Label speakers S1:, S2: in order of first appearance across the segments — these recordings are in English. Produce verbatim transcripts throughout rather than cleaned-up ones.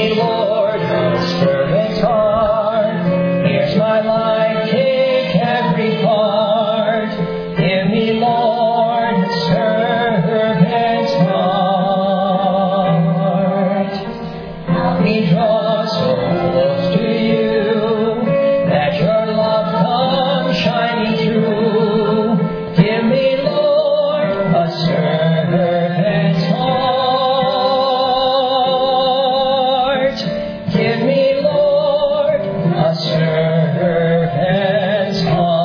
S1: me, Lord, a servant's heart. Here's my life, take every part. Give me, Lord, a servant's heart. Help me draw so close to you that your love comes shining through. Give me, Lord, a servant's heart. Give me, Lord, a servant's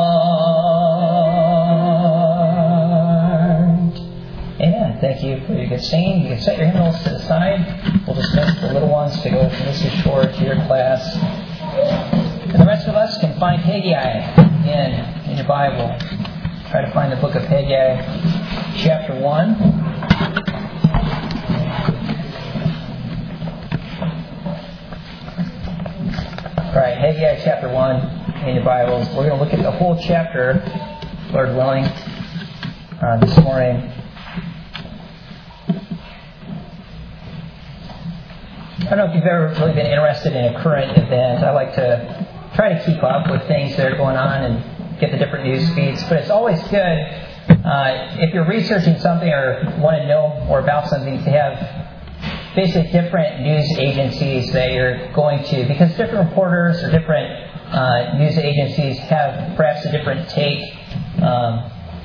S1: heart. Amen. Thank you for your good singing. You can set your hymnals to the side. We'll dismiss the little ones to go from Missus Shore to your class. And the rest of us can find Haggai in, in your Bible. Try to find the book of Haggai, chapter one. All right, Haggai chapter one in your Bibles. We're going to look at the whole chapter, Lord willing, uh, this morning. I don't know if you've ever really been interested in a current event. I like to try to keep up with things that are going on and get the different news feeds. But it's always good uh, if you're researching something or want to know more about something to have basically different news agencies that you're going to, because different reporters or different uh, news agencies have perhaps a different take um,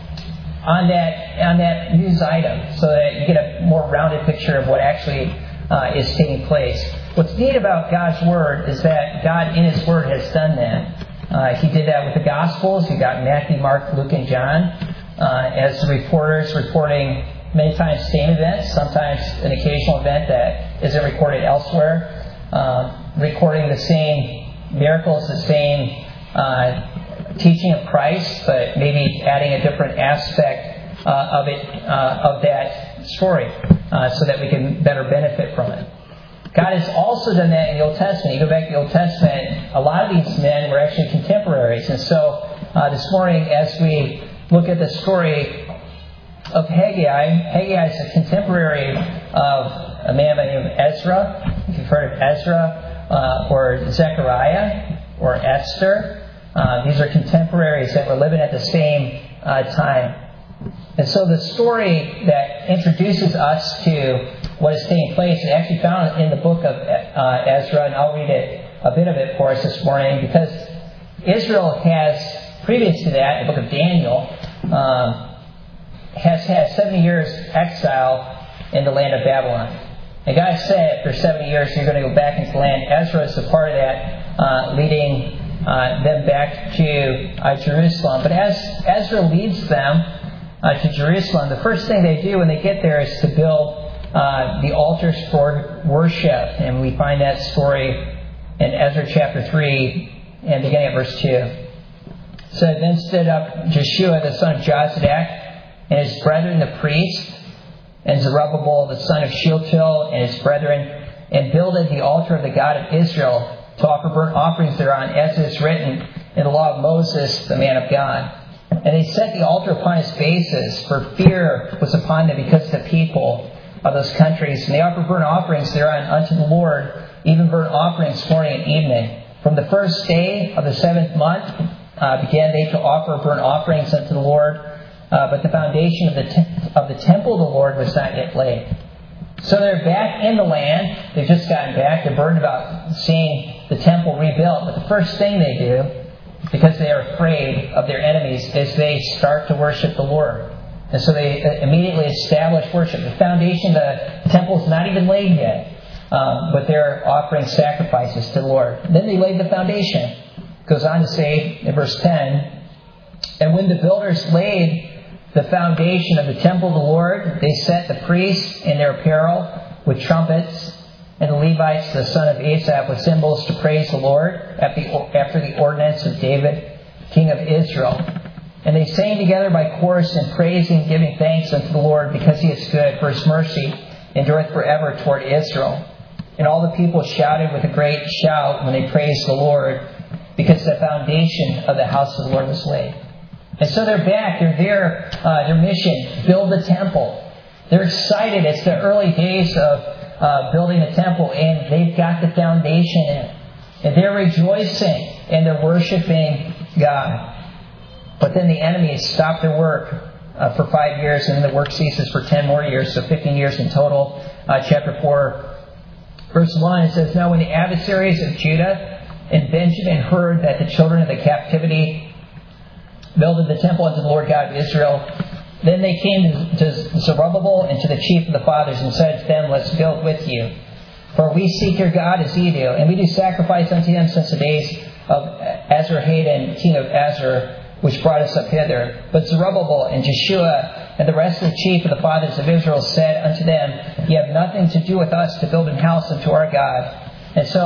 S1: on that on that news item, so that you get a more rounded picture of what actually uh, is taking place. What's neat about God's Word is that God in His Word has done that. Uh, he did that with the Gospels. You got Matthew, Mark, Luke, and John uh, as reporters reporting many times same events, sometimes an occasional event that isn't recorded elsewhere, uh, recording the same miracles, the same uh, teaching of Christ, but maybe adding a different aspect uh, of it, uh, of that story, uh, so that we can better benefit from it. God has also done that in the Old Testament. You go back to the Old Testament, a lot of these men were actually contemporaries. And so uh, this morning, as we look at the story of Haggai, Haggai is a contemporary of a man by the name of Ezra. If you've heard of Ezra, uh, or Zechariah, or Esther, uh, these are contemporaries that were living at the same uh, time. And so the story that introduces us to what is taking place is actually found in the book of uh, Ezra, and I'll read it, a bit of it for us this morning, because Israel has, previous to that, the book of Daniel, um, has had seventy years exile in the land of Babylon. And God said, after seventy years, you're going to go back into the land. Ezra is a part of that, uh, leading uh, them back to uh, Jerusalem. But as Ezra leads them uh, to Jerusalem, the first thing they do when they get there is to build Uh, the altars for worship, and we find that story in Ezra chapter three and beginning at verse two. So then stood up Jeshua the son of Jozadak and his brethren the priests, and Zerubbabel the son of Shealtiel and his brethren, and builded the altar of the God of Israel to offer burnt offerings thereon, as is written in the law of Moses the man of God. And they set the altar upon its bases, for fear was upon them because of the people of those countries. And they offered burnt offerings thereon unto the Lord, even burnt offerings morning and evening. From the first day of the seventh month uh, began they to offer burnt offerings unto the Lord, uh, but the foundation of the te- of the temple of the Lord was not yet laid. So they're back in the land. They've just gotten back. They're burdened about seeing the temple rebuilt. But the first thing they do, because they are afraid of their enemies, is they start to worship the Lord. And so they immediately establish worship. The foundation of the temple is not even laid yet, um, but they're offering sacrifices to the Lord. Then they laid the foundation. It goes on to say in verse ten, and when the builders laid the foundation of the temple of the Lord, they set the priests in their apparel with trumpets, and the Levites, the son of Asaph, with cymbals to praise the Lord after the ordinance of David, king of Israel. And they sang together by chorus and praising, giving thanks unto the Lord, because He is good, for His mercy endureth forever toward Israel. And all the people shouted with a great shout when they praised the Lord, because the foundation of the house of the Lord was laid. And so they're back. They're there. Uh, their mission, build the temple. They're excited. It's the early days of uh, building the temple, and they've got the foundation in. And they're rejoicing, and they're worshiping God. But then the enemy has stopped their work uh, for five years, and then the work ceases for ten more years, so fifteen years in total. Uh, chapter four, verse one, it says, "Now when the adversaries of Judah and Benjamin heard that the children of the captivity builded the temple unto the Lord God of Israel, then they came to Zerubbabel and to the chief of the fathers and said to them, Let's build with you. For we seek your God as ye do, and we do sacrifice unto him since the days of Azarhaddon, king of Azar, which brought us up hither. But Zerubbabel and Jeshua and the rest of the chief of the fathers of Israel said unto them, Ye have nothing to do with us to build an house unto our God. And so,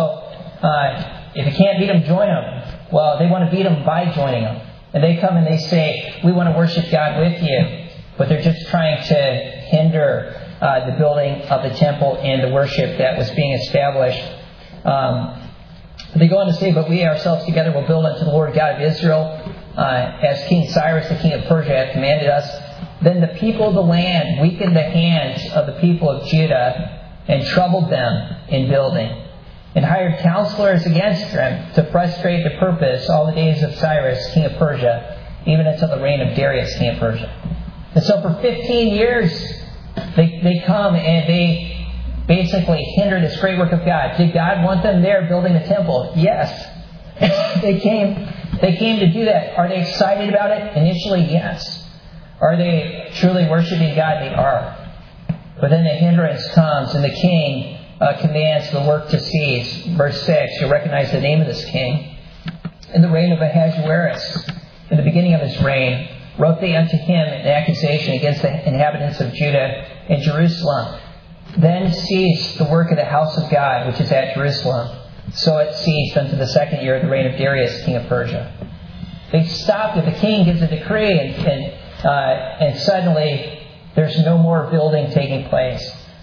S1: uh, if you can't beat them, join them. Well, they want to beat them by joining them. And they come and they say, we want to worship God with you. But they're just trying to hinder uh, the building of the temple and the worship that was being established. Um, they go on to say, But we ourselves together will build unto the Lord God of Israel, uh, as King Cyrus, the king of Persia, hath commanded us. Then the people of the land weakened the hands of the people of Judah and troubled them in building, and hired counselors against them to frustrate the purpose all the days of Cyrus, king of Persia, even until the reign of Darius, king of Persia. And so for fifteen years, they, they come and they basically hinder this great work of God. Did God want them there building the temple? Yes. they came They came to do that. Are they excited about it? Initially, yes. Are they truly worshiping God? They are. But then the hindrance comes and the king uh, commands the work to cease. Verse six, you'll recognize the name of this king. In the reign of Ahasuerus, in the beginning of his reign, wrote they unto him an accusation against the inhabitants of Judah and Jerusalem. Then ceased the work of the house of God, which is at Jerusalem. So it ceased unto the second year of the reign of Darius, king of Persia. They stopped it. The king gives a decree, and, and, uh, and suddenly there's no more building taking place.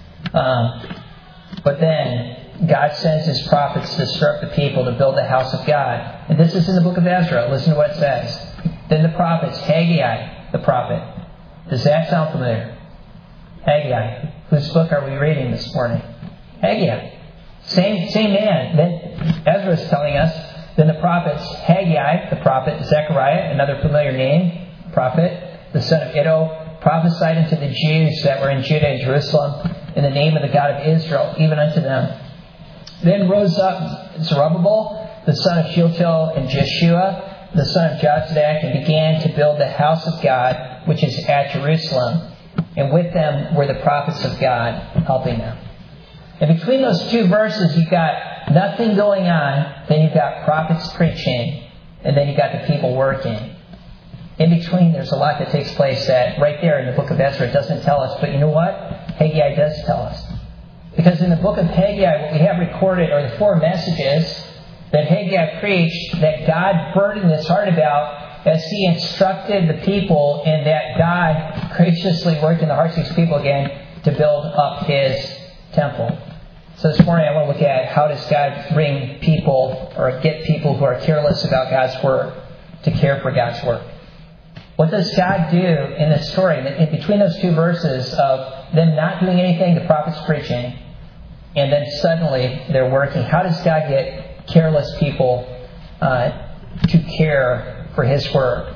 S1: Um, but then God sends his prophets to instruct the people to build the house of God. And this is in the book of Ezra. Listen to what it says. Then the prophets, Haggai, the prophet. Does that sound familiar? Haggai. Whose book are we reading this morning? Haggai. Same, same man. Then Ezra is telling us, then the prophets, Haggai, the prophet, Zechariah, another familiar name, prophet, the son of Iddo, prophesied unto the Jews that were in Judah and Jerusalem in the name of the God of Israel, even unto them. Then rose up Zerubbabel, the son of Shealtiel, and Jeshua, the son of Jozadak, and began to build the house of God, which is at Jerusalem. And with them were the prophets of God helping them. And between those two verses, you've got nothing going on. Then you've got prophets preaching. And then you've got the people working. In between, there's a lot that takes place that right there in the book of Ezra doesn't tell us. But you know what? Haggai does tell us. Because in the book of Haggai, what we have recorded are the four messages that Haggai preached that God burdened his heart about as he instructed the people, and that God graciously worked in the hearts of these people again to build up his temple. So this morning I want to look at how does God bring people or get people who are careless about God's work to care for God's work. What does God do in this story? In between those two verses of them not doing anything, the prophets preaching, and then suddenly they're working. How does God get careless people uh, to care for his work?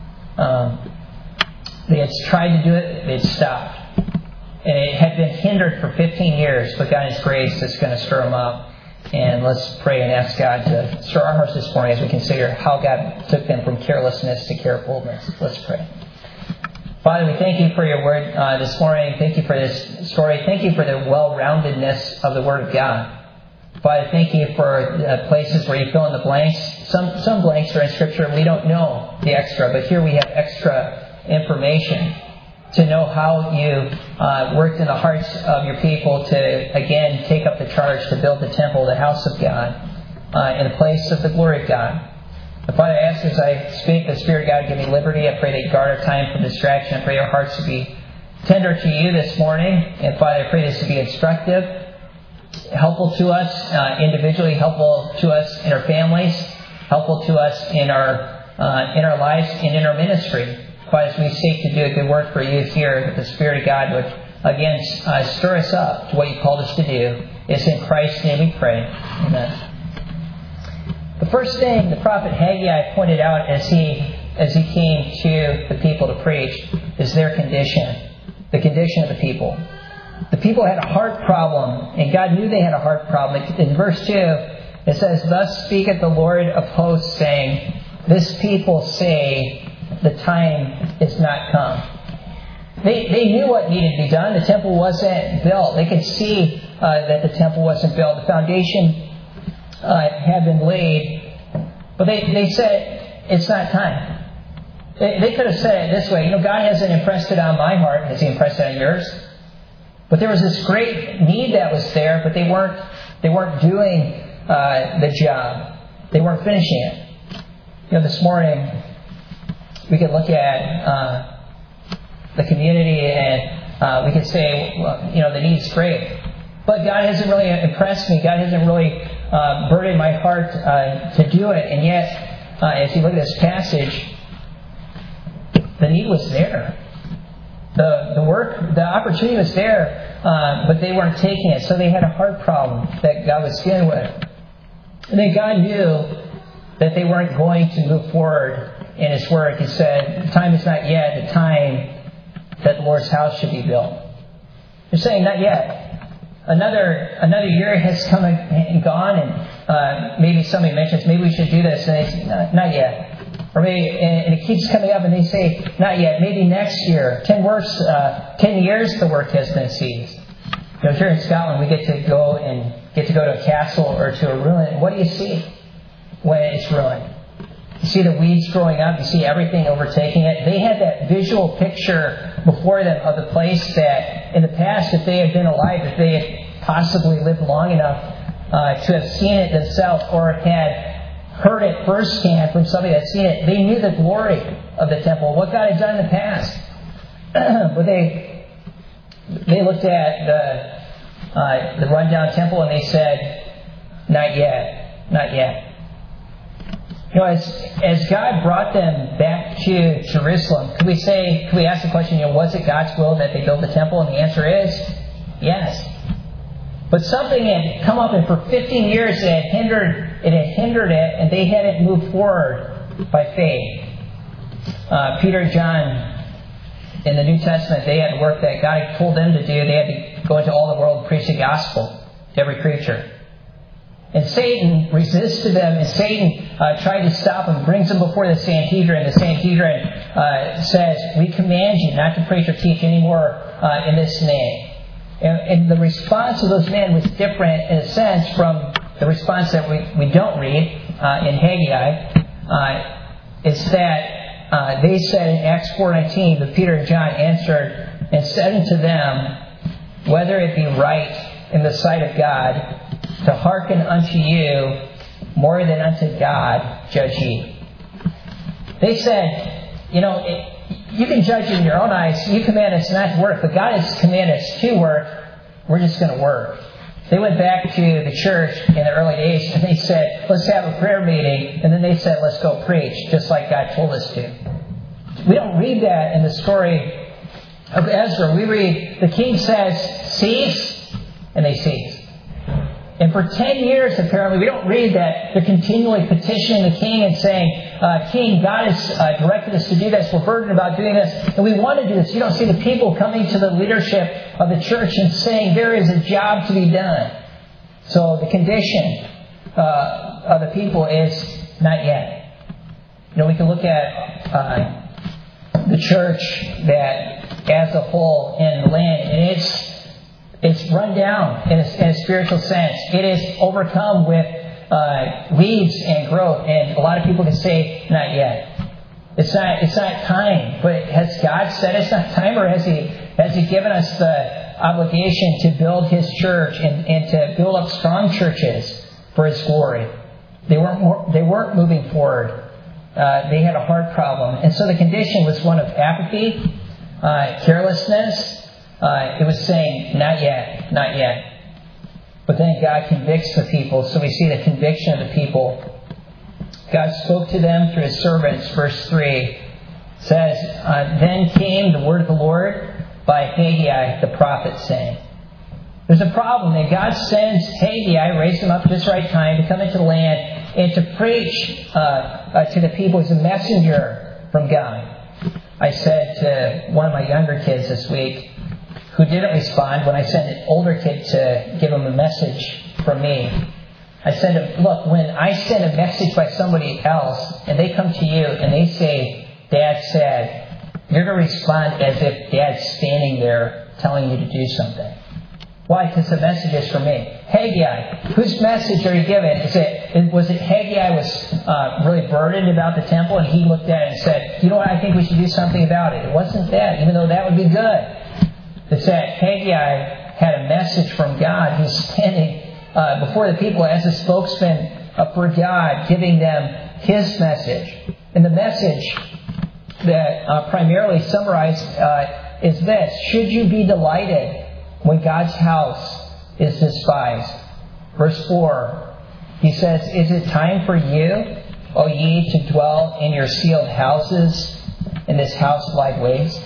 S1: Um, they had tried to do it, they'd stopped. And it had been hindered for fifteen years, but God in his grace is going to stir them up. And let's pray and ask God to stir our hearts this morning as we consider how God took them from carelessness to carefulness. Let's pray. Father, we thank you for your word uh, this morning. Thank you for this story. Thank you for the well-roundedness of the Word of God. Father, thank you for uh, places where you fill in the blanks. Some some blanks are in Scripture and we don't know the extra, but here we have extra information to know how you uh, worked in the hearts of your people to, again, take up the charge to build the temple, the house of God, uh, in the place of the glory of God. And Father, I ask as I speak, the Spirit of God give me liberty. I pray that you guard our time from distraction. I pray our hearts to be tender to you this morning. And Father, I pray this to be instructive, helpful to us uh, individually, helpful to us in our families, helpful to us in our uh, in our lives and in our ministry. Father, as we seek to do a good work for you here, that the Spirit of God would again, uh, stir us up to what you called us to do. It's in Christ's name we pray. Amen. The first thing the prophet Haggai pointed out as he as he came to the people to preach is their condition, the condition of the people. The people had a heart problem, and God knew they had a heart problem. In verse two, it says, "Thus speaketh the Lord of hosts, saying, This people say, the time is not come." They they knew what needed to be done. The temple wasn't built. They could see uh, that the temple wasn't built. The foundation uh, had been laid. But they, they said, it's not time. They, they could have said it this way. You know, God hasn't impressed it on my heart. Has He impressed it on yours? But there was this great need that was there, but they weren't they weren't doing uh, the job. They weren't finishing it. You know, this morning we could look at uh, the community and uh, we could say, well, you know, the need's great. But God hasn't really impressed me. God hasn't really uh, burdened my heart uh, to do it. And yet, uh, as you look at this passage, the need was there. The the work, the opportunity was there, uh, but they weren't taking it. So they had a heart problem that God was dealing with. And then God knew that they weren't going to move forward in His work. He said, the time is not yet the time that the Lord's house should be built. They're saying, not yet. Another another year has come and gone, and uh, maybe somebody mentions, maybe we should do this, and they say, no, not yet. Or maybe, and it keeps coming up, and they say, not yet. Maybe next year, ten works, uh, ten years, the work has been seized. You know, here in Scotland, we get to go and get to go to a castle or to a ruin. What do you see when it's ruined? You see the weeds growing up. You see everything overtaking it. They had that visual picture before them of the place that, in the past, if they had been alive, if they had possibly lived long enough uh, to have seen it themselves or had heard it firsthand from somebody that had seen it, they knew the glory of the temple, what God had done in the past. But they they looked at the uh, the rundown temple and they said, not yet, not yet. You know, as as God brought them back to Jerusalem, could we say, could we ask the question, you know, was it God's will that they build the temple? And the answer is yes. But something had come up, and for fifteen years it had hindered it had hindered it, and they hadn't moved forward by faith. Uh, Peter and John in the New Testament, they had work that God had told them to do. They had to go into all the world and preach the gospel to every creature. And Satan resisted them, and Satan uh, tried to stop them, brings them before the Sanhedrin. The Sanhedrin uh, says, we command you not to preach or teach anymore uh, in this name. And, and the response of those men was different in a sense from the response that we, we don't read uh, in Haggai. Uh, it's that uh, they said in Acts four nineteen, but Peter and John answered and said unto them, whether it be right in the sight of God to hearken unto you more than unto God, judge ye. They said, you know, it, you can judge in your own eyes. You command us not to work, but God has commanded us to work. We're just going to work. They went back to the church in the early days and they said, let's have a prayer meeting. And then they said, let's go preach, just like God told us to. We don't read that in the story of Ezra. We read, the king says, cease, and they cease. And for ten years, apparently, we don't read that they're continually petitioning the king and saying, uh, King, God has uh, directed us to do this. We're burdened about doing this, and we want to do this. You don't see the people coming to the leadership of the church and saying, there is a job to be done. So the condition uh, of the people is not yet. You know, we can look at uh, the church that as a whole in the land, and it's It's run down in a, in a spiritual sense. It is overcome with uh, weeds and growth. And a lot of people can say, not yet. It's not It's not time. But has God said it's not time? Or has He has He given us the obligation to build His church and, and to build up strong churches for His glory? They weren't, more, they weren't moving forward. Uh, they had a heart problem. And so the condition was one of apathy, uh, carelessness. Uh, it was saying, not yet, not yet. But then God convicts the people. So we see the conviction of the people. God spoke to them through His servants. Verse three says, uh, then came the word of the Lord by Haggai the prophet, saying, there's a problem, and God sends Haggai, raised him up just right time, to come into the land and to preach uh, uh, to the people as a messenger from God. I said to one of my younger kids this week, who didn't respond when I sent an older kid to give him a message from me, I said to him, look, when I send a message by somebody else, and they come to you and they say, Dad said, you're going to respond as if Dad's standing there telling you to do something. Why? Because the message is for me. Haggai, whose message are you giving? Is it, was it Haggai was uh, really burdened about the temple, and he looked at it and said, you know what, I think we should do something about it. It wasn't that, even though that would be good. It's that Haggai had a message from God. He's standing uh, before the people as a spokesman uh, for God, giving them his message. And the message that uh, primarily summarized uh, is this: should you be delighted when God's house is despised? Verse four, he says, is it time for you, O ye, to dwell in your sealed houses, in this house lied waste?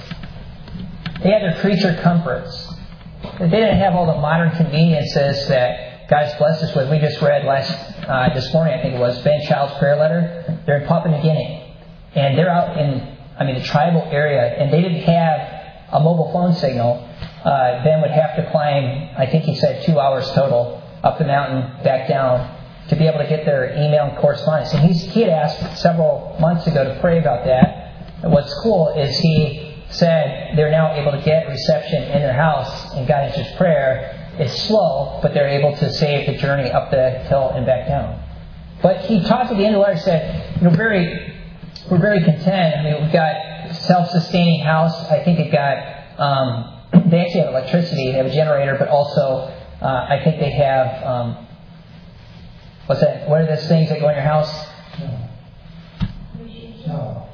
S1: They had their creature comforts. They didn't have all the modern conveniences that God's blessed us with. We just read last uh, this morning, I think it was, Ben Child's prayer letter. They're in Papua New Guinea. And they're out in, I mean, the tribal area, and they didn't have a mobile phone signal. Uh, Ben would have to climb, I think he said two hours total, up the mountain, back down, to be able to get their email and correspondence. And he's, he had asked several months ago to pray about that. And what's cool is he said they're now able to get reception in their house, and God answers prayer. It's slow, but they're able to save the journey up the hill and back down. But he talked at the end of the letter, said, you know, very, we're very content. I mean, we've got self-sustaining house. I think they've got, um, they actually have electricity. They have a generator, but also uh, I think they have, um, what's that? What are those things that go in your house?
S2: No.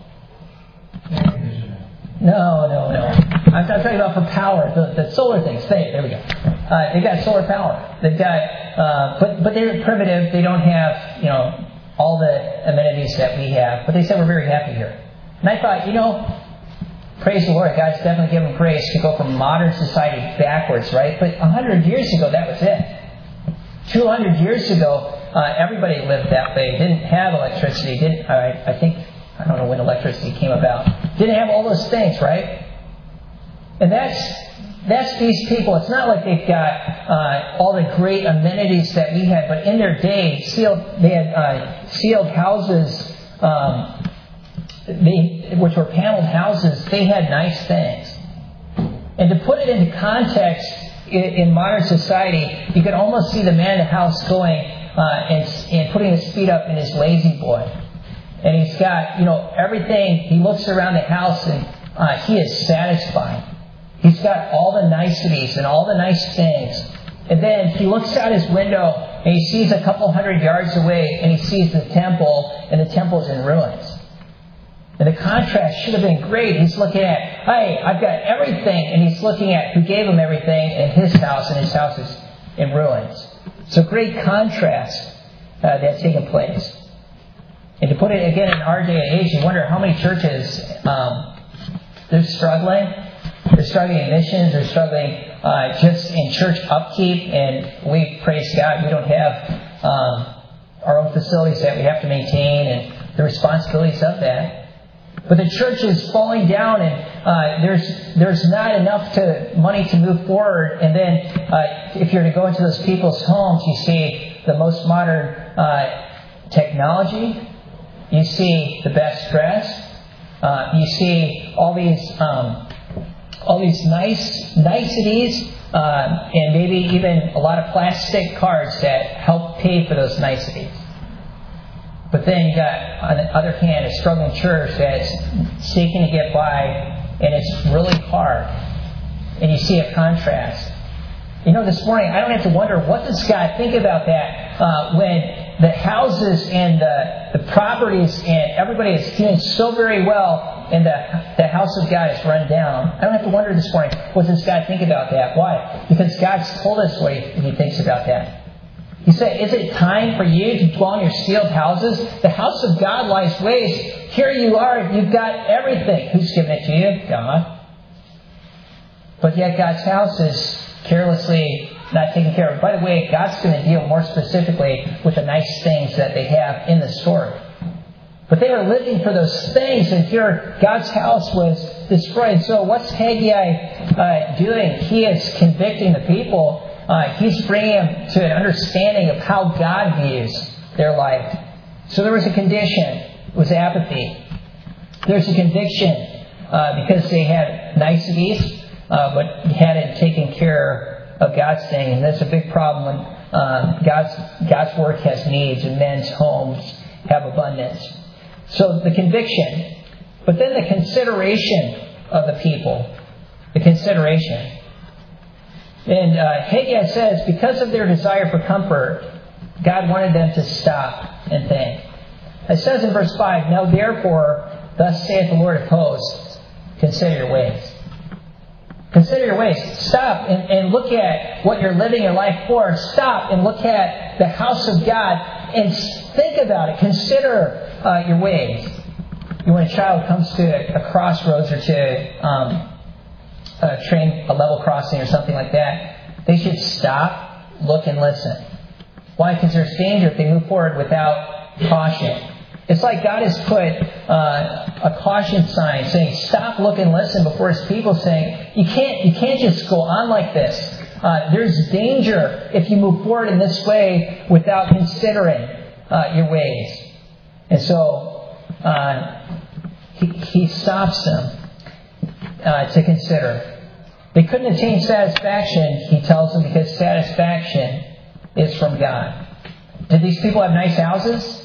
S1: No, no, no. I'm not talking about for power. The, the solar things. There, there we go. Uh, they've got solar power. They've got, uh, but but they're primitive. They don't have, you know, all the amenities that we have. But they said we're very happy here. And I thought, you know, praise the Lord. God's definitely given grace to go from modern society backwards, right? But a hundred years ago, that was it. Two hundred years ago, uh, everybody lived that way. Didn't have electricity. Didn't I, I think. I don't know when electricity came about. Didn't have all those things, right? And that's that's these people. It's not like they've got uh, all the great amenities that we had, but in their day, sealed they had uh, sealed houses, um, they, which were paneled houses. They had nice things. And to put it into context in, in modern society, you could almost see the man in the house going uh, and, and putting his feet up in his lazy boy. And he's got, you know, everything. He looks around the house and uh, he is satisfied. He's got all the niceties and all the nice things. And then he looks out his window and he sees a couple hundred yards away and he sees the temple, and the temple is in ruins. And the contrast should have been great. He's looking at, hey, I've got everything. And he's looking at who gave him everything in his house, and his house is in ruins. So great contrast uh, that's taken place. And to put it again in our day and age, you wonder how many churches, um, they're struggling. They're struggling in missions. They're struggling uh, just in church upkeep. And we, praise God, we don't have um, our own facilities that we have to maintain and the responsibilities of that. But the church is falling down, and uh, there's there's not enough to money to move forward. And then uh, if you're to go into those people's homes, you see the most modern uh, technology. You see the best dress. Uh, you see all these um, all these nice niceties, uh, and maybe even a lot of plastic cards that help pay for those niceties. But then you got, on the other hand, a struggling church that's seeking to get by, and it's really hard. And you see a contrast. You know, this morning, I don't have to wonder, what does God think about that uh, when the houses and the, the properties and everybody is doing so very well and the, the house of God is run down? I don't have to wonder this morning, what does God think about that? Why? Because God's told us what He, he thinks about that. He said, is it time for you to dwell in your sealed houses? The house of God lies waste. Here you are. You've got everything. Who's given it to you? God. But yet God's house is carelessly not taken care of. By the way, God's going to deal more specifically with the nice things that they have in the story. But they were living for those things, and here God's house was destroyed. So what's Haggai uh, doing? He is convicting the people. Uh, he's bringing them to an understanding of how God views their life. So there was a condition. It was apathy. There's a conviction uh, because they had niceties, uh, but hadn't taken care of God's thing. And that's a big problem when uh, God's, God's work has needs and men's homes have abundance. So the conviction, but then the consideration of the people. The consideration. And uh, Haggai says, because of their desire for comfort, God wanted them to stop and think. It says in verse five, now therefore, thus saith the Lord of hosts, consider your ways. Consider your ways. Stop and, and look at what you're living your life for. Stop and look at the house of God and think about it. Consider uh, your ways. You know, when a child comes to a crossroads or to um, a train, a level crossing or something like that, they should stop, look, and listen. Why? Because there's danger if they move forward without caution. It's like God has put uh, a caution sign saying, stop, look, and listen before His people, saying, you can't, you can't just go on like this. Uh, there's danger if you move forward in this way without considering uh, your ways. And so uh, he, he stops them uh, to consider. They couldn't attain satisfaction, he tells them, because satisfaction is from God. Did these people have nice houses?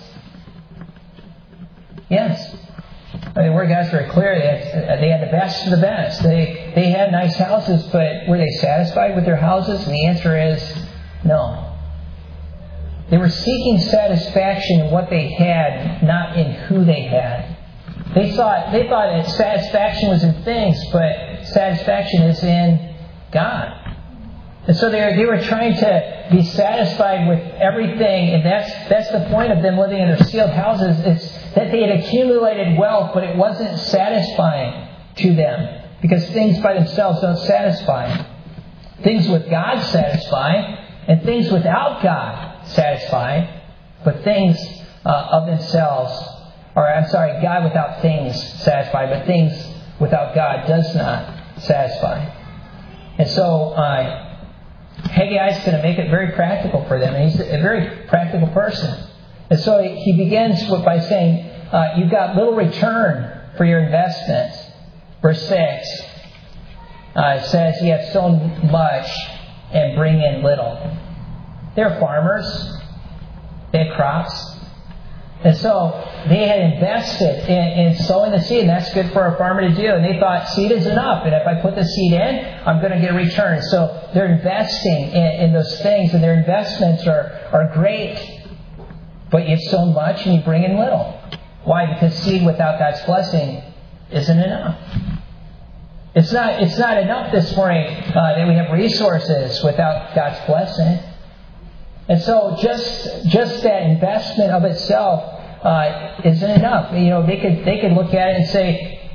S1: Yes. I mean, word God's very clear. They had, they had the best of the best. They they had nice houses, but were they satisfied with their houses? And the answer is no. They were seeking satisfaction in what they had, not in who they had. They thought they thought that satisfaction was in things, but satisfaction is in God. And so they were, they were trying to be satisfied with everything, and that's that's the point of them living in their sealed houses. It's that they had accumulated wealth, but it wasn't satisfying to them, because things by themselves don't satisfy. Things with God satisfy, and things without God satisfy, but things uh, of themselves, or I'm sorry, God without things satisfy, but things without God does not satisfy. And so uh, Haggai is going to make it very practical for them, and he's a very practical person. And so he begins with, by saying, uh, you've got little return for your investments. Verse six uh, it says, you have sown much and bring in little. They're farmers. They had crops. And so they had invested in, in sowing the seed, and that's good for a farmer to do. And they thought seed is enough, and if I put the seed in, I'm going to get a return. So they're investing in, in those things, and their investments are, are great. But you've sown much and you bring in little. Why? Because seed without God's blessing isn't enough. It's not, it's not enough this morning uh, that we have resources without God's blessing. And so just just that investment of itself uh, isn't enough. You know, they could they could look at it and say,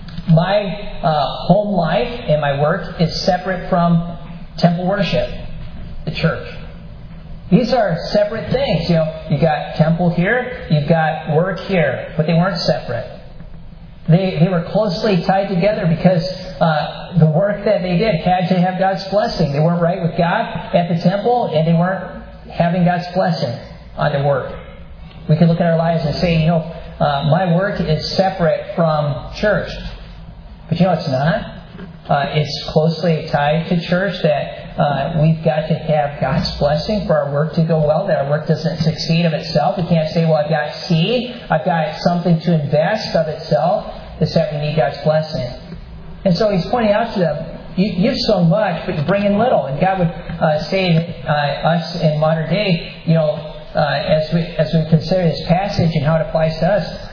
S1: my uh, home life and my work is separate from temple worship, the church. These are separate things. You know, you got temple here, you've got work here, but they weren't separate. They they were closely tied together because uh, the work that they did had to have God's blessing. They weren't right with God at the temple, and they weren't having God's blessing on their work. We can look at our lives and say, you know, uh, my work is separate from church. But you know, it's not. Uh, it's closely tied to church, that uh, we've got to have God's blessing for our work to go well, that our work doesn't succeed of itself. We can't say, well, I've got seed, I've got something to invest of itself. It's that we need God's blessing. And so he's pointing out to them, you, you've sown much, but you bring in little. And God would uh, say to uh, us in modern day, you know, uh, as we as we consider this passage and how it applies to us,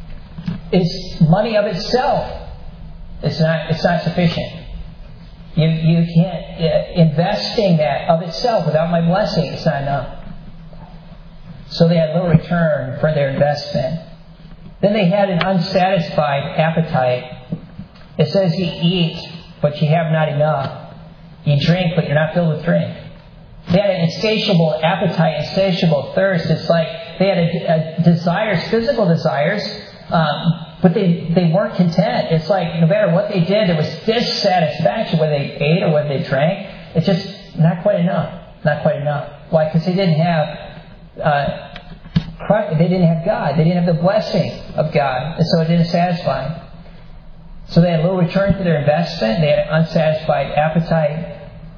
S1: is money of itself. It's not. It's not sufficient. You you can't uh, investing that of itself without my blessing. It's not enough. So they had little return for their investment. Then they had an unsatisfied appetite. It says you eat but you have not enough. You drink, but you're not filled with drink. They had an insatiable appetite, insatiable thirst. It's like they had a, a desires, physical desires, um, but they, they weren't content. It's like no matter what they did, there was dissatisfaction, whether they ate or whether they drank. It's just not quite enough. Not quite enough. Why? Because they didn't have uh, Christ, they didn't have God. They didn't have the blessing of God, and so it didn't satisfy. So they had little return for their investment. They had an unsatisfied appetite.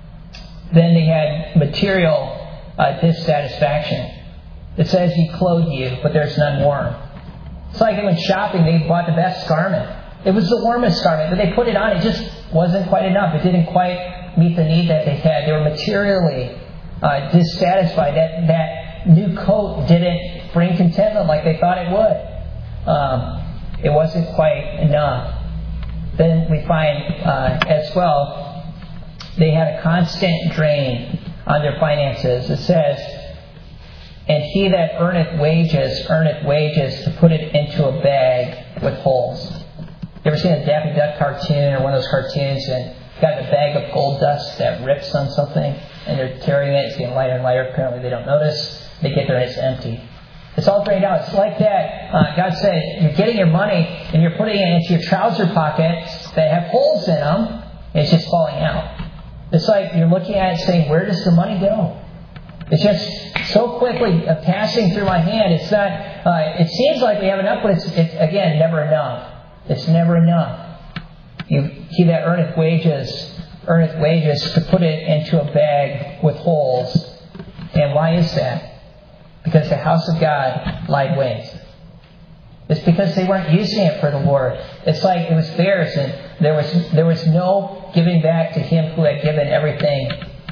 S1: Then they had material uh, dissatisfaction. It says He clothed you, but there's none warm. It's like they went shopping. They bought the best garment. It was the warmest garment, but they put it on. It just wasn't quite enough. It didn't quite meet the need that they had. They were materially uh, dissatisfied. That that new coat didn't bring contentment like they thought it would. Um, it wasn't quite enough. Then we find uh, as well, they had a constant drain on their finances. It says, and he that earneth wages, earneth wages to put it into a bag with holes. You ever seen a Daffy Duck cartoon or one of those cartoons and got a bag of gold dust that rips on something and they're carrying it, it's getting lighter and lighter. Apparently they don't notice. They get there and it's empty. It's all drained out. It's like that. Uh, God said, you're getting your money and you're putting it into your trouser pockets that have holes in them, and it's just falling out. It's like you're looking at it saying, where does the money go? It's just so quickly uh, passing through my hand. It's not. Uh, it seems like we have enough, but it's, it's again never enough. It's never enough. You, he that earneth wages, earneth wages to put it into a bag with holes. And why is that? Because the house of God lied waste. It's because they weren't using it for the Lord. It's like it was theirs, and there was there was no giving back to Him who had given everything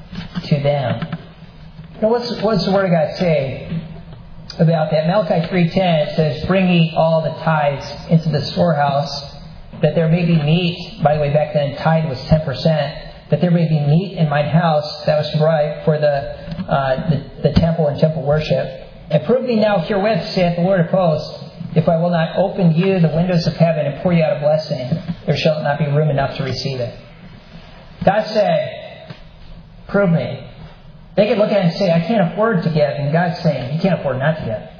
S1: to them. You know, what's what's the Word of God say about that? Malachi three ten, it says, "Bring ye all the tithes into the storehouse, that there may be meat." By the way, back then tithe was ten percent. That there may be meat in mine house. That was right for the, uh, the the temple and temple worship. And prove me now herewith, saith the Lord of hosts, if I will not open you the windows of heaven and pour you out a blessing, there shall not be room enough to receive it. God said, prove me. They could look at it and say, I can't afford to give. And God's saying, you can't afford not to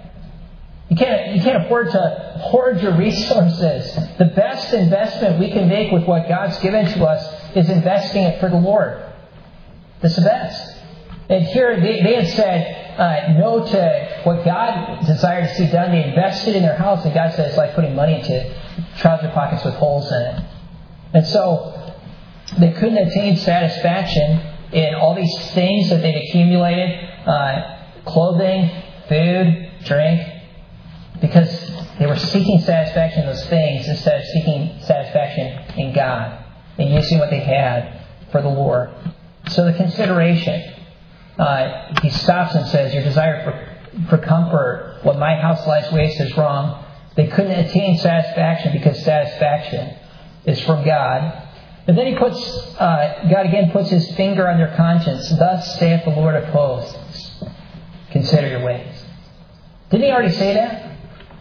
S1: give. You can't, you can't afford to hoard your resources. The best investment we can make with what God's given to us is investing it for the Lord. That's the best. And here they, they had said uh, no to what God desired to see done. They invested in their house, and God said it's like putting money into trouser pockets with holes in it. And so they couldn't attain satisfaction in all these things that they'd accumulated, uh, clothing, food, drink, because they were seeking satisfaction in those things instead of seeking satisfaction in God and using what they had for the Lord. So the consideration, uh, he stops and says, your desire for, for comfort, what my house lies waste is wrong. They couldn't attain satisfaction because satisfaction is from God. And then he puts, uh, God again puts his finger on their conscience. Thus saith the Lord of hosts, consider your ways. Didn't he already say that?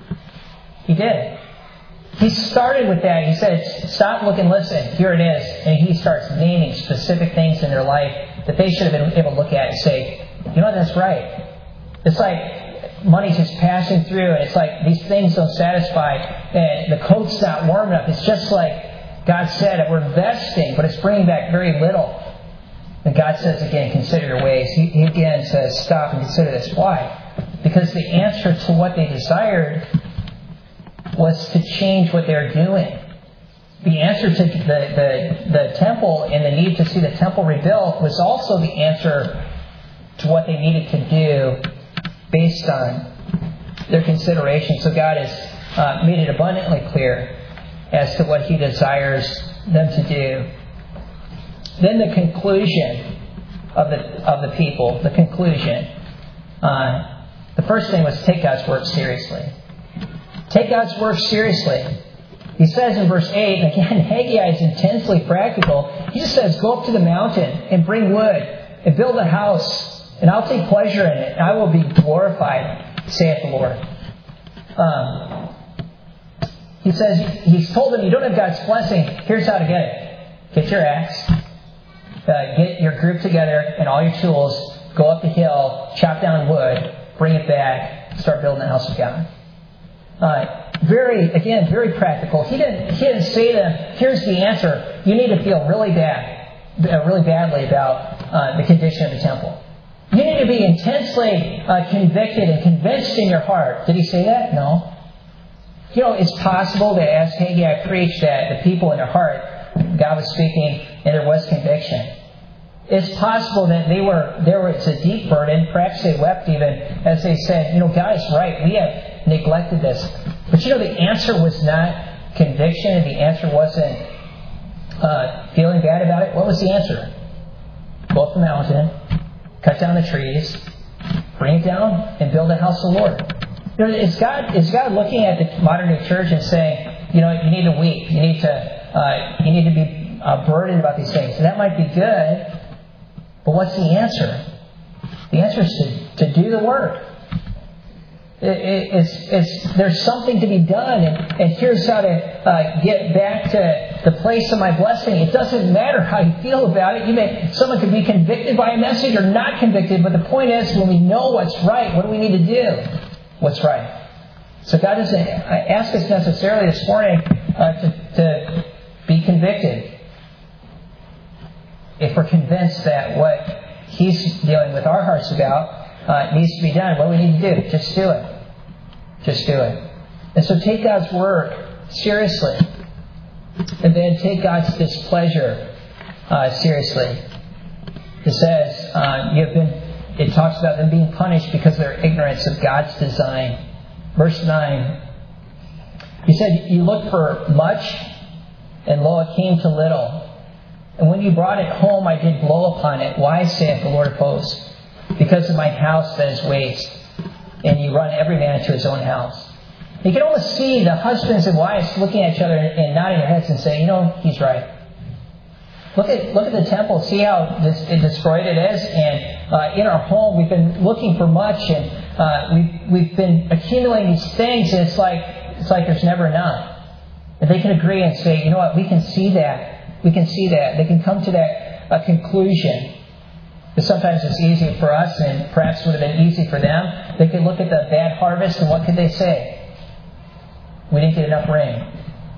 S1: He did. He started with that. He said, stop, look, and listen. Here it is. And he starts naming specific things in their life that they should have been able to look at and say, you know, that's right. It's like money's just passing through, and it's like these things don't satisfy, and the coat's not warm enough. It's just like God said, that we're investing, but it's bringing back very little. And God says again, consider your ways. He, he again says, stop and consider this. Why? Because the answer to what they desired was to change what they're doing. The answer to the, the, the temple and the need to see the temple rebuilt was also the answer to what they needed to do based on their consideration. So God has uh, made it abundantly clear as to what He desires them to do. Then the conclusion of the of the people, the conclusion. Uh, the first thing was take God's work seriously. Take God's work seriously. He says in verse eight, again, Haggai is intensely practical. He just says, go up to the mountain and bring wood and build a house, and I'll take pleasure in it, and I will be glorified, saith the Lord. Um, he says, he's told them, you don't have God's blessing. Here's how to get it. get your axe, uh, get your group together and all your tools, go up the hill, chop down wood, bring it back, start building the house of God. Uh, very, again, very practical. He didn't, he didn't say to them, here's the answer. You need to feel really bad, uh, really badly about uh, the condition of the temple. You need to be intensely uh, convicted and convinced in your heart. Did he say that? No. You know, it's possible that as Haggai preached that the people in their heart, God was speaking and there was conviction. It's possible that they were there was a deep burden. Perhaps they wept even as they said, you know, God is right. We have neglected this. But you know, the answer was not conviction. The answer wasn't uh, feeling bad about it. What was the answer? Go up the mountain, cut down the trees, bring it down, and build a house of the Lord. You know, is God is God looking at the modern day church and saying, you know, you need to weep, you need to uh, you need to be uh, burdened about these things. And that might be good. But what's the answer? The answer is to, to do the work. It, it, it's, it's, there's something to be done, and, and here's how to uh, get back to the place of my blessing. It doesn't matter how you feel about it. You may, someone could be convicted by a message or not convicted, but the point is, when we know what's right, what do we need to do? What's right? So God doesn't ask us necessarily this morning uh, to, to be convicted. If we're convinced that what He's dealing with our hearts about uh, needs to be done, what do we need to do? Just do it. Just do it. And so take God's word seriously. And then take God's displeasure uh, seriously. It says, uh, you have been, it talks about them being punished because of their ignorance of God's design. Verse nine. He said, you looked for much, and lo, it came to little. And when you brought it home, I did blow upon it. Why, saith the Lord of hosts? Because of my house that is waste, and you run every man to his own house. You can almost see the husbands and wives looking at each other and nodding their heads and saying, you know, he's right. Look at look at the temple. See how this, destroyed it is. And uh, in our home, we've been looking for much, and uh, we've we've been accumulating these things, and it's like it's like there's never enough. And they can agree and say, you know what, we can see that. We can see that. They can come to that uh, conclusion. But sometimes it's easy for us, and perhaps it would have been easy for them. They could look at the bad harvest, and what could they say? We didn't get enough rain.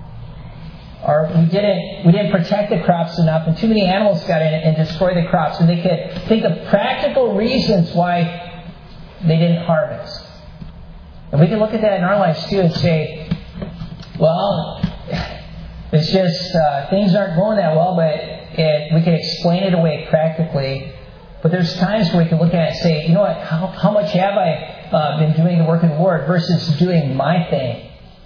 S1: Or we didn't we didn't protect the crops enough, and too many animals got in and destroyed the crops. And they could think of practical reasons why they didn't harvest. And we can look at that in our lives too and say, well, it's just uh, things aren't going that well, but it, we can explain it away practically. But there's times where we can look at it and say, you know what, how, how much have I uh, been doing the work of the Lord versus doing my thing?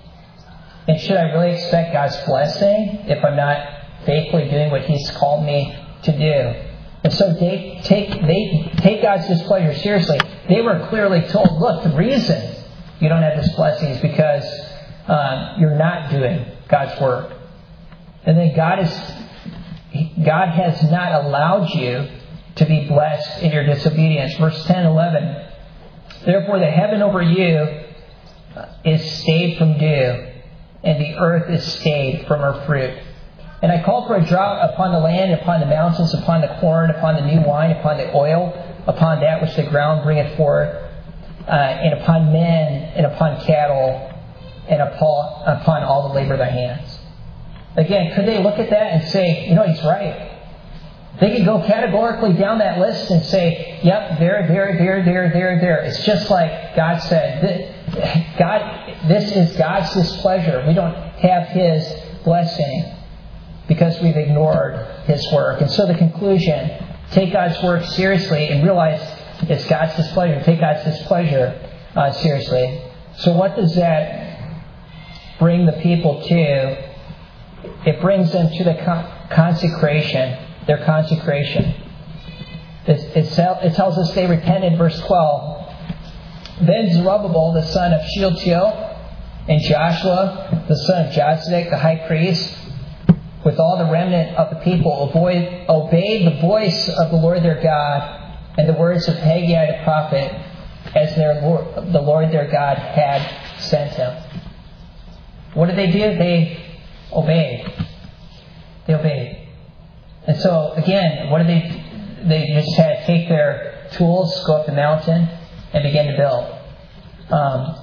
S1: And should I really expect God's blessing if I'm not faithfully doing what He's called me to do? And so they take, they take God's displeasure seriously. They were clearly told, look, the reason you don't have this blessing is because um, you're not doing God's work. And then God is, God has not allowed you to be blessed in your disobedience. Verse ten and eleven. Therefore the heaven over you is stayed from dew, and the earth is stayed from her fruit. And I call for a drought upon the land, upon the mountains, upon the corn, upon the new wine, upon the oil, upon that which the ground bringeth forth, uh, and upon men, and upon cattle, and upon, upon all the labor of their hands. Again, could they look at that and say, you know, he's right? They could go categorically down that list and say, yep, there, there, there, there, there, there. It's just like God said. God, this is God's displeasure. We don't have His blessing because we've ignored His work. And so the conclusion, take God's work seriously and realize it's God's displeasure. Take God's displeasure uh, seriously. So what does that bring the people to? It brings them to the con- consecration, their consecration. It, it, it tells us they repented, verse twelve. Then Zerubbabel, the son of Shealtiel, and Joshua, the son of Josedek, the high priest, with all the remnant of the people, avoid, obeyed the voice of the Lord their God and the words of Haggai the prophet, as their Lord, the Lord their God had sent him. What did they do? They obeyed. They obeyed. And so, again, what do they They just had to take their tools, go up the mountain, and begin to build. Um,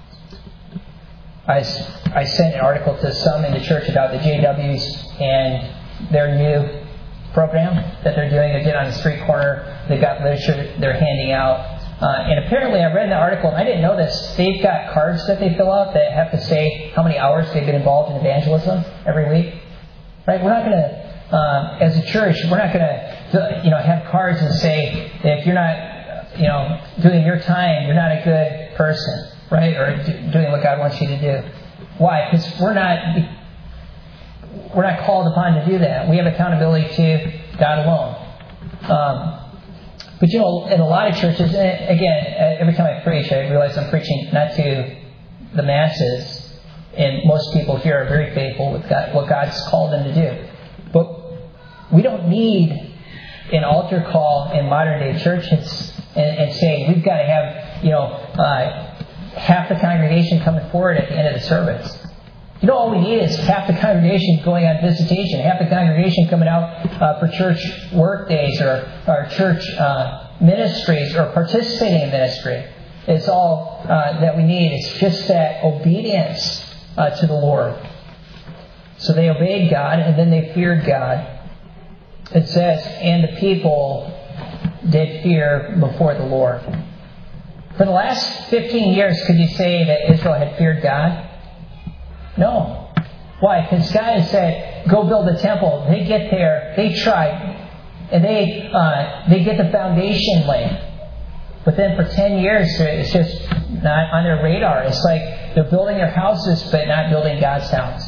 S1: I, I sent an article to some in the church about the J Ws and their new program that they're doing. They did on the street corner. They've got literature they're handing out. Uh, and apparently, I read in the article, and I didn't know this, they've got cards that they fill out that have to say how many hours they've been involved in evangelism every week. Right? We're not going to, um, as a church, we're not going to, you know, have cards and say that if you're not, you know, doing your time, you're not a good person, right? Or do, doing what God wants you to do. Why? Because we're not, we're not called upon to do that. We have accountability to God alone. Um, But, you know, in a lot of churches, and again, every time I preach, I realize I'm preaching not to the masses, and most people here are very faithful with God, what God's called them to do. But we don't need an altar call in modern-day churches and, and say, we've got to have, you know, uh, half the congregation coming forward at the end of the service. You know, all we need is half the congregation going on visitation, half the congregation coming out uh, for church work days or, or church uh, ministries or participating in ministry. It's all uh, that we need. It's just that obedience uh, to the Lord. So they obeyed God and then they feared God. It says, and the people did fear before the Lord. For the last fifteen years, could you say that Israel had feared God? No. Why? Because God has said, go build a temple. They get there, they try, and they uh, they get the foundation laid. But then for ten years, it's just not on their radar. It's like they're building their houses, but not building God's house.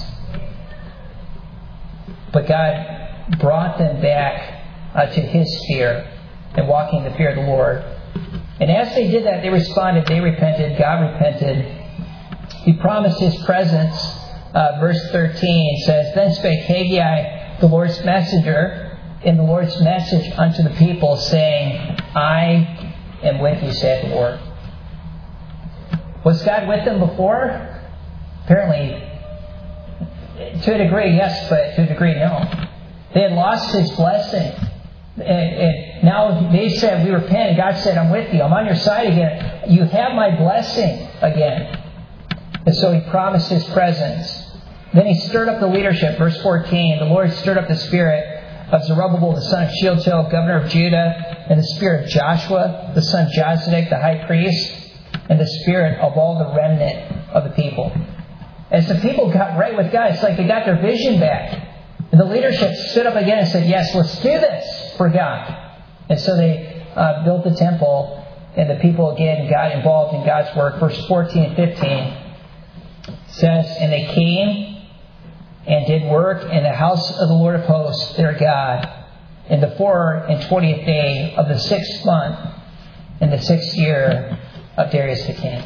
S1: But God brought them back uh, to His fear and walking the fear of the Lord. And as they did that, they responded, they repented, God repented. He promised His presence. Uh, verse thirteen says, Then spake Haggai, the Lord's messenger, in the Lord's message unto the people, saying, I am with you, saith the Lord. Was God with them before? Apparently, to a degree, yes, but to a degree, no. They had lost His blessing. And, and now they said, we repent, and God said, I'm with you. I'm on your side again. You have my blessing again. And so He promised His presence. Then He stirred up the leadership. Verse fourteen, the Lord stirred up the spirit of Zerubbabel, the son of Shealtiel, governor of Judah, and the spirit of Joshua, the son of Jozadak, the high priest, and the spirit of all the remnant of the people. As the people got right with God, it's like they got their vision back. And the leadership stood up again and said, yes, let's do this for God. And so they uh, built the temple, and the people again got involved in God's work. Verse fourteen and fifteen says, And they came and did work in the house of the Lord of hosts, their God, in the four and twentieth day of the sixth month, in the sixth year of Darius the king.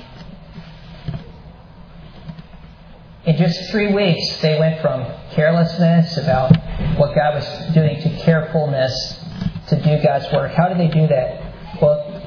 S1: In just three weeks, they went from carelessness about what God was doing to carefulness to do God's work. How did they do that? Well,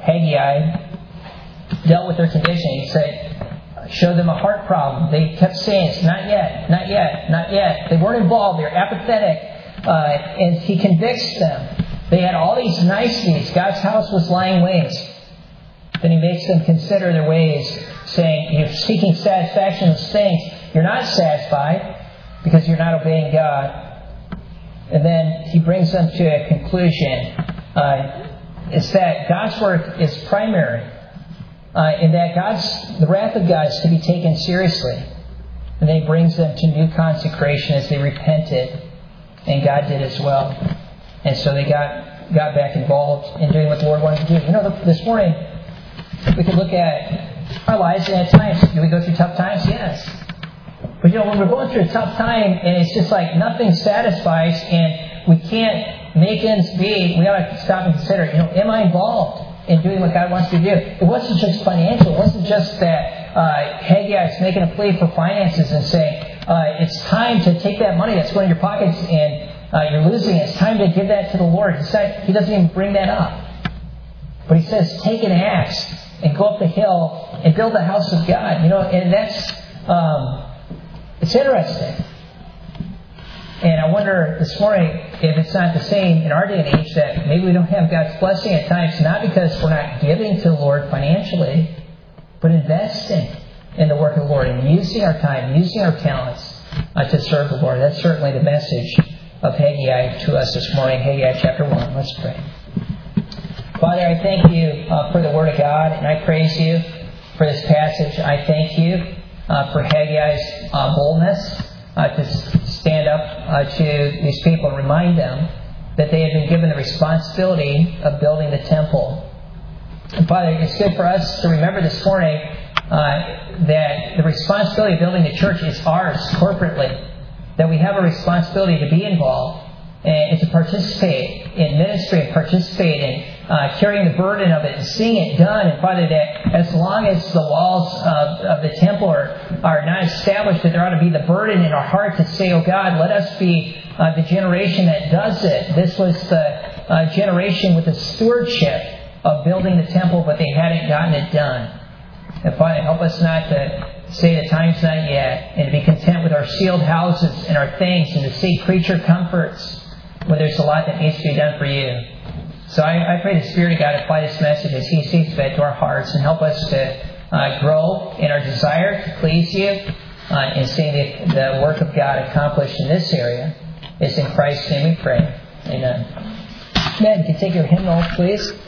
S1: Haggai dealt with their condition. He said, show them a heart problem. They kept saying, it's not yet, not yet, not yet. They weren't involved. They were apathetic. Uh, and He convicts them. They had all these niceties. God's house was lying waste. Then He makes them consider their ways, saying, you're seeking satisfaction of things. You're not satisfied because you're not obeying God. And then He brings them to a conclusion. Uh, it's that God's work is primary. Uh, and that God's the wrath of God is to be taken seriously. And then He brings them to new consecration as they repented. And God did as well. And so they got, got back involved in doing what the Lord wanted to do. You know, this morning, we could look at our lives, and at times, do we go through tough times? Yes. But you know, when we're going through a tough time and it's just like nothing satisfies and we can't make ends meet, we ought to stop and consider, you know, am I involved in doing what God wants to do? It wasn't just financial. It wasn't just that uh, Haggai is making a plea for finances and saying, uh, it's time to take that money that's going in your pockets and uh, you're losing it. It's time to give that to the Lord. He said, he doesn't even bring that up. But he says, take an axe and go up the hill and build the house of God. You know, and that's, um, it's interesting. And I wonder this morning if it's not the same in our day and age that maybe we don't have God's blessing at times, not because we're not giving to the Lord financially, but investing in the work of the Lord and using our time, using our talents uh, to serve the Lord. That's certainly the message of Haggai to us this morning, Haggai chapter one. Let's pray. Father, I thank you uh, for the Word of God, and I praise you for this passage. I thank you uh, for Haggai's uh, boldness uh, to stand up uh, to these people and remind them that they have been given the responsibility of building the temple. And Father, it's good for us to remember this morning uh, that the responsibility of building the church is ours corporately, that we have a responsibility to be involved and to participate in ministry and participate in uh, carrying the burden of it and seeing it done. And Father, that as long as the walls of, of the temple are, are not established, that there ought to be the burden in our heart to say, oh God, let us be uh, the generation that does it. This was the uh, generation with the stewardship of building the temple, but they hadn't gotten it done. And Father, help us not to say the time's not yet, and to be content with our sealed houses and our things, and to seek creature comforts when there's a lot that needs to be done for you. So I, I pray the Spirit of God apply this message as He sees fit to our hearts, and help us to uh, grow in our desire to please you uh, and seeing the, the work of God accomplished in this area. It's in Christ's name we pray. Amen. Amen. You can take your hymnal, please.